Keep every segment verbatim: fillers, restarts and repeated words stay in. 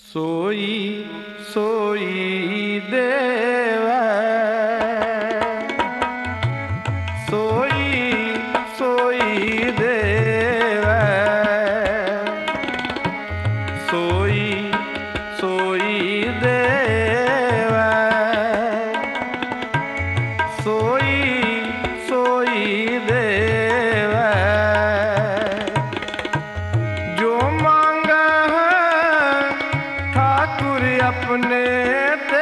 सोई सोई देवै, सोई सोई देवै, सोई सोई देवै, सोई सोई देवै। जो मांगा अपने ते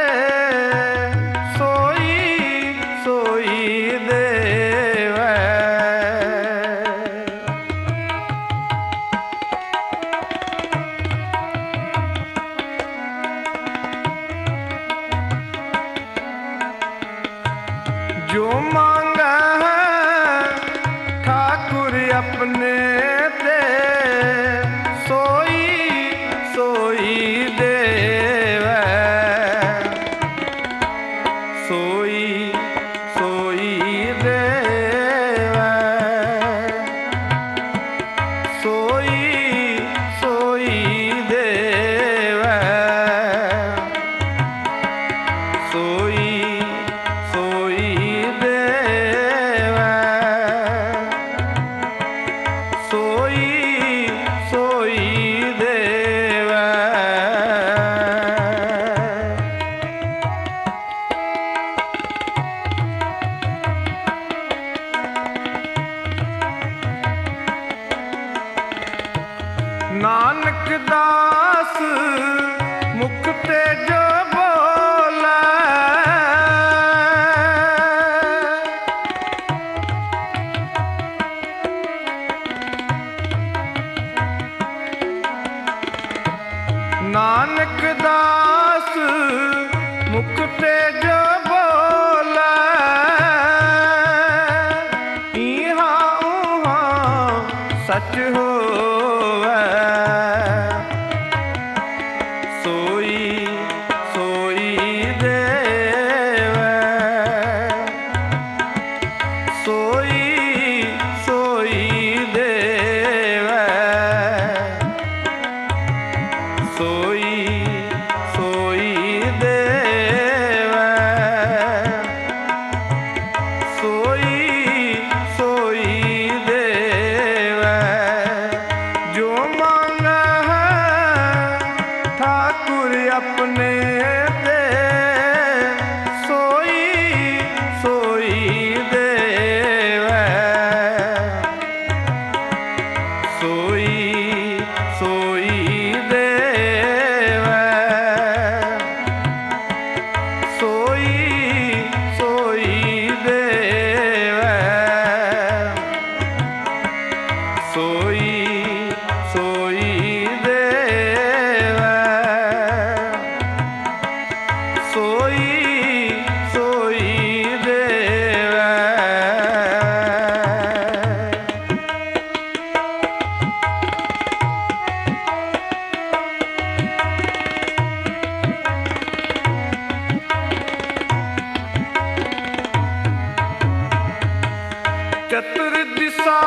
सोई सोई देवै। जो मांगा ठाकुर अपने ते सोई सोई देवै। सोई सोई देवै, सोई सोई देवै, सोई सोई देवै, सोई सोई देवै। नानक दास मुख ते जो बोलै, नानक दास मुख ते जो बोलै, इहाँ उहाँ सच होवै। सोई सोई देवै, सोई सोई देवै, सोई सोई देवै, सोई सोई देवै। जो मांगा ठाकुर अपने ते सोई सोई देवै। सोई सोई देवै, सोई सोई देवै, सोई सोई देवै, सोई सोई देवै। चतुर दिशा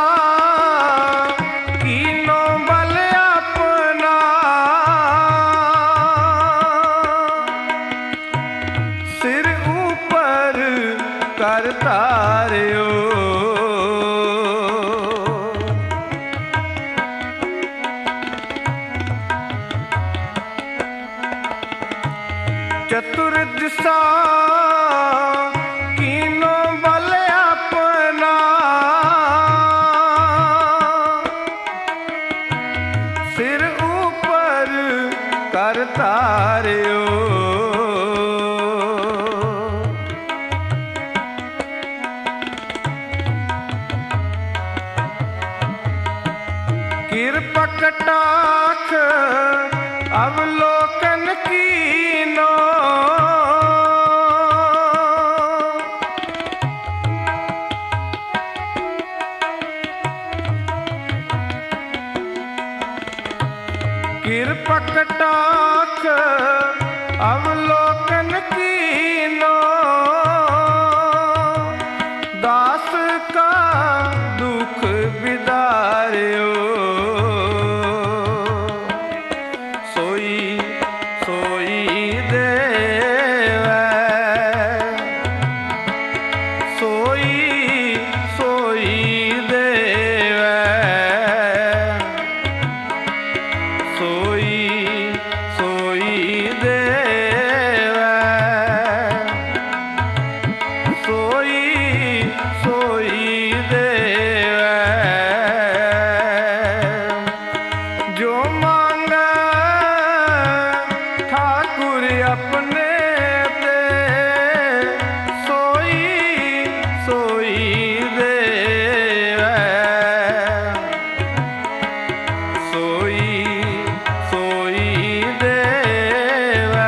कीनो बल अपना, सिर ऊपर कर तार्यो। चतुर दिशा कीनो बल अपना, सिर ऊपर कर तार्यो। कृपा कटाक्ष अवलोकन कीनो, कृपा कटाक्ष अवलोकन कीनो, दास का दुख बिदार्यो। सोई सोई सोई देवै सोई सोई देवै जो मांगै ठाकुर अपने ते सोई सोई देवै सोई सोई देवै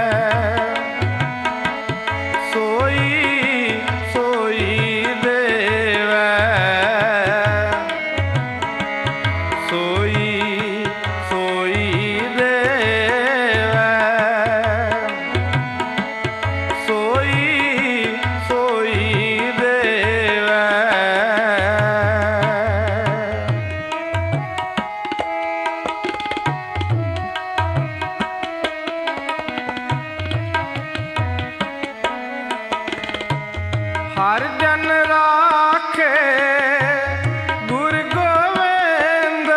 सोई सोई देवै सोई सोई देवै सोई सोई देवै हर जन राखे गुरु गोविंद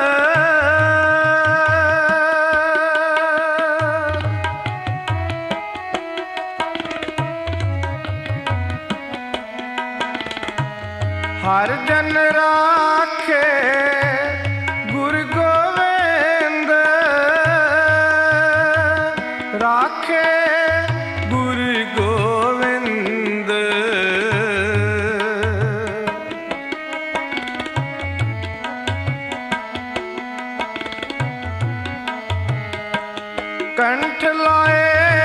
हर जन राखे गुरु गोविंद राखे गुरु गोविंद कंठ लाए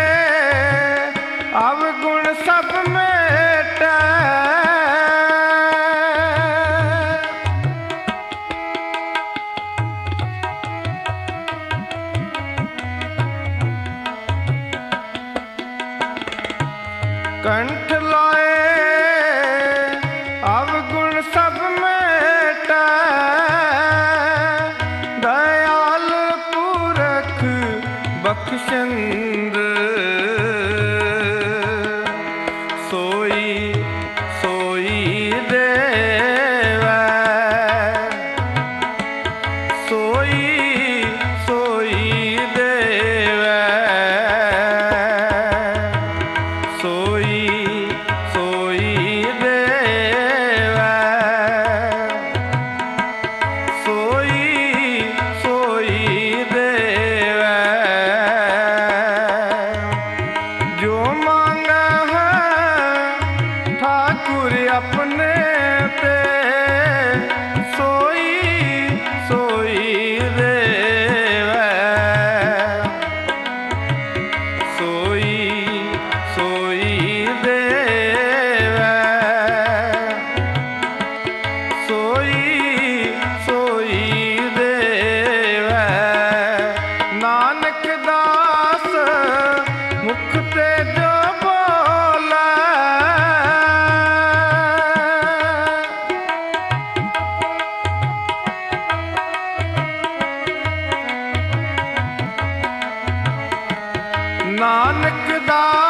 अवगुण सब मेटै कंठ लाए अवगुण सब मेटै दयाल पुरख बख्शंद सोई सोई देवै सोई सोई देवै सोई सोई देवै सोई सोई देवै जो मांगा है ठाकुर अपने ते सोई सोई देवै सोई सोई देवै सोई सोई देवै नानक दास मुख ते जो बोलै नानक दास